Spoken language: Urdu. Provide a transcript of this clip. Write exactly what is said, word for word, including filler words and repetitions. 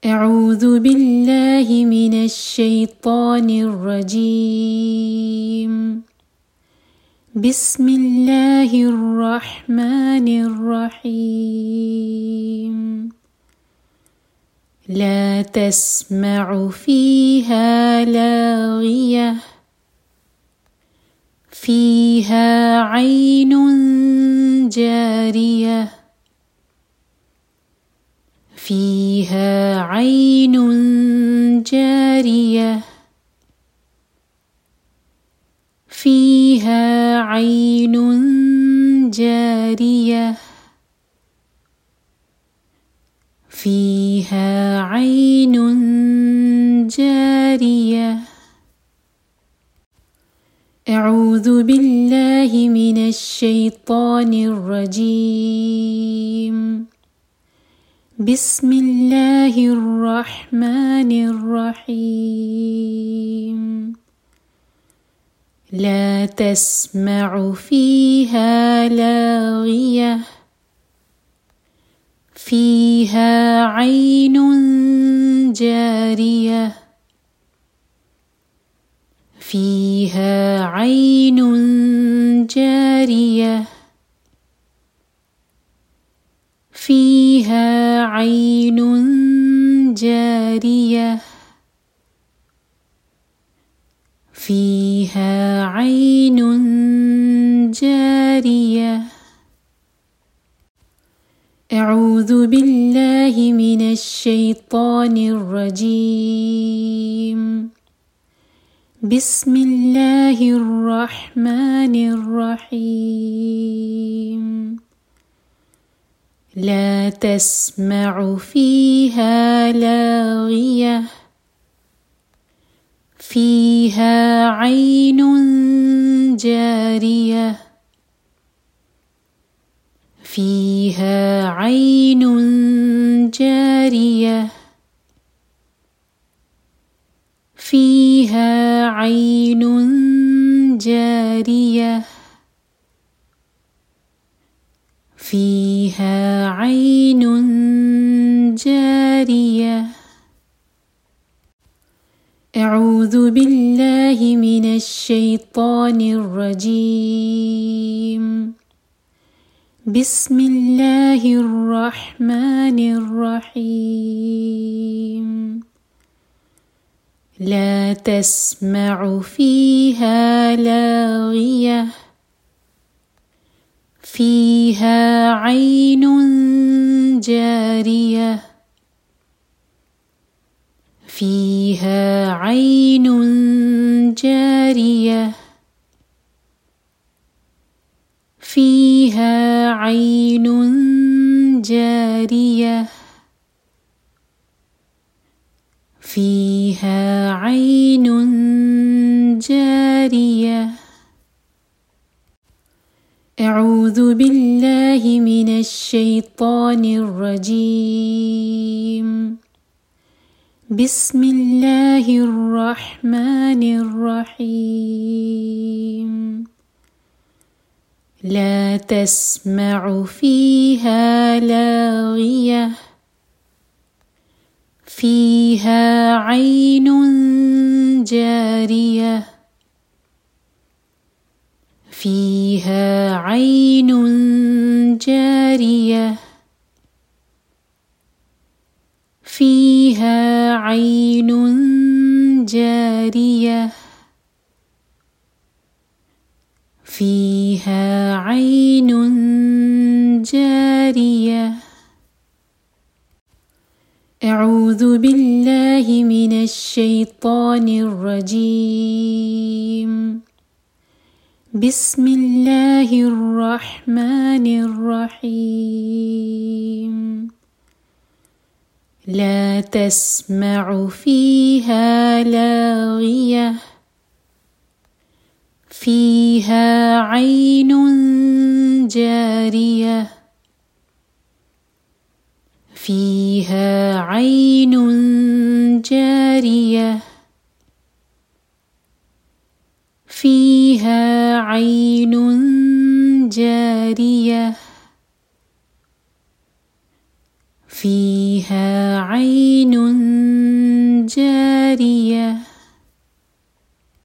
أعوذ بالله من الشيطان الرجيم. بسم الله الرحمن الرحيم. لا تسمع فيها لاغية فيها عين جارية فيها عين جارية فيها عين جارية فيها عين جارية. أعوذ بالله من الشيطان الرجيم. بسم الله الرحمن الرحيم. لا تسمع فيها لاغية فيها عين جارية فيها عين جارية فيها عين جارية فيها عين جارية. أعوذ بالله من الشيطان الرجيم. بسم الله الرحمن الرحيم. لا تسمع فيها لاغية فيها عين جارية فيها عين جارية فيها عين جارية فيها عين جارية. أعوذ بالله من الشيطان الرجيم. بسم الله الرحمن الرحيم. لا تسمع فيها لاغية فيها عين جارية فيها عين جارية فيها عين جارية فيها عين جارية. أعوذ بالله من الشيطان الرجيم. بسم الله الرحمن الرحيم. لا تسمع فيها لاغية فيها عين جارية فيها عين جارية فيها عين جارية فيها عين جارية. أعوذ بالله من الشيطان الرجيم. بسم الله الرحمن الرحيم. لا تسمع فيها لاغية فيها عين جارية فيها عين جارية فيها عين جارية فيها عين جارية